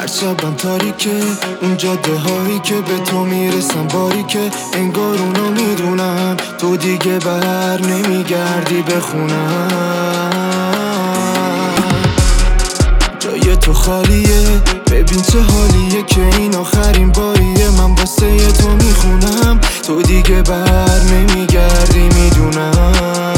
شبم تاریکه، اون جاده هایی که به تو میرسم باریکه. انگار اونو میدونم تو دیگه بر نمیگردی بخونم. جای تو خالیه، ببین چه حالیه که این آخرین باریه من واسه تو میخونم. تو دیگه بر نمیگردی میدونم.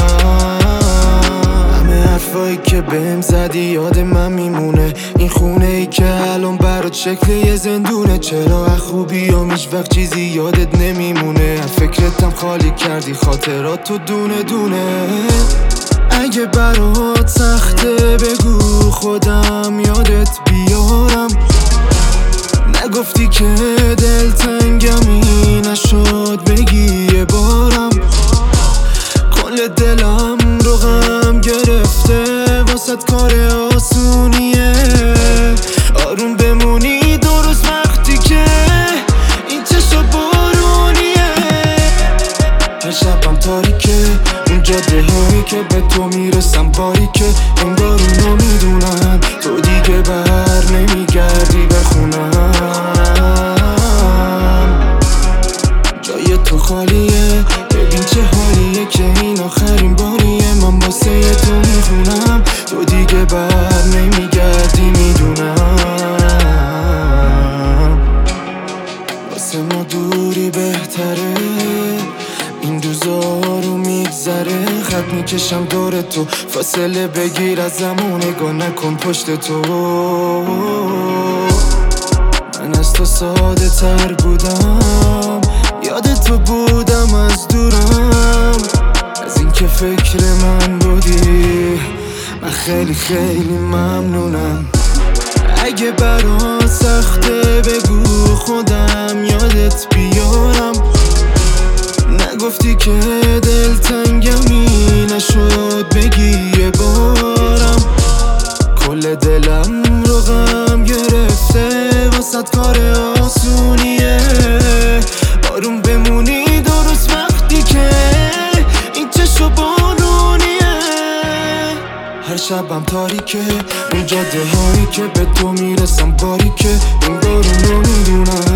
همه حرفایی که بهم زدی یاد من میمونه. این خونه ای که الان برات شکل یه زندونه. چرا از خوبی و هیچ وقت چیزی یادت نمیمونه. از فکرتم خالی کردی خاطرات تو دونه دونه. اگه برات سخته بگو خودم یادت بیارم. نگفتی که دلتنگمی نشد بگی یه بارم. کل دلم رو غم گرفته واسه کار آسونیه. آروم بمونی درست وقتی که این چشم بارونیه. هر شبم تاریکه، اون جاده هایی که به تو میرسم باریکه. انگار اونو میدونم تو دیگه بر نمیگردی بخونم. جای تو خالیه، ببین چه حالیه که این آخرین باریه من واسه تو میخونم. تو دیگه بر نمیگردی میدونم. واسه ما دوری بهتره، این روزا رو میگذره. خط میکشم دور تو، فاصله بگیر از زمان نگاه نکن پشت تو. من از تو ساده تر بودم، یاد تو بودم از دورم. از این که فکر من بودی من خیلی خیلی ممنونم. اگه برات سخته بگو خودم یادت بیارم. نگفتی که دلتنگمی نشد بگی یه بارم. کل دلم رو غم گرفته واسه کار آسونیه. آروم بمونی درست وقتی که این چشم بارونیه. هر شبم تاریکه، اون جاده هایی که به تو میرسم باریکه. انگار اونو میدونم